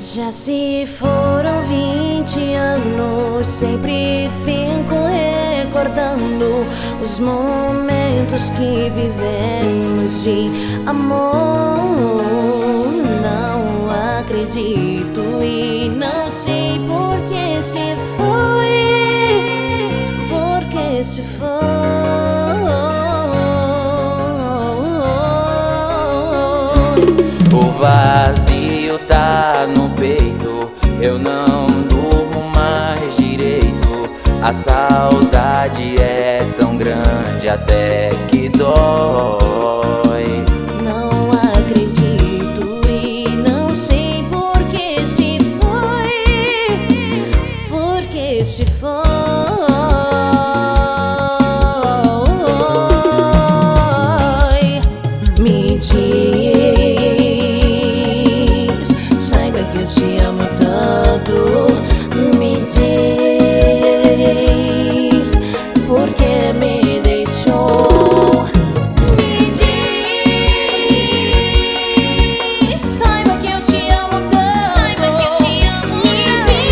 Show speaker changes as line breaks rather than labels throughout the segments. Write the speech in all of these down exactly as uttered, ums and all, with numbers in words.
Já se foram vinte anos, sempre fico recordando os momentos que vivemos de amor. Não acredito e não sei por que se foi, por que se foi.
O vazio tá no peito, eu não durmo mais direito. A saudade é tão grande até que dói.
Não acredito e não sei por que se foi, por que se foi. Me diz, eu te amo tanto. Me diz por que me deixou. Me diz, saiba que eu te amo tanto. Me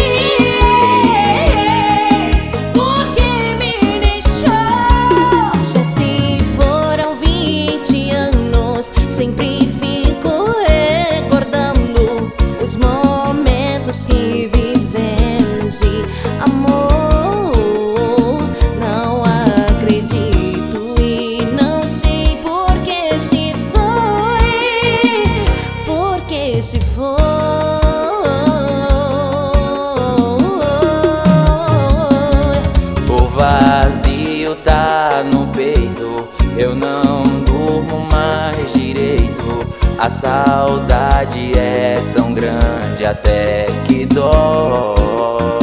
diz por que me deixou. Já se foram vinte anos, sempre fico recordando os momentos que vivemos de amor. Não acredito e não sei por que se foi, por que se foi.
O vazio tá no peito, eu não durmo mais direito. A saudade é tão grande até que dói.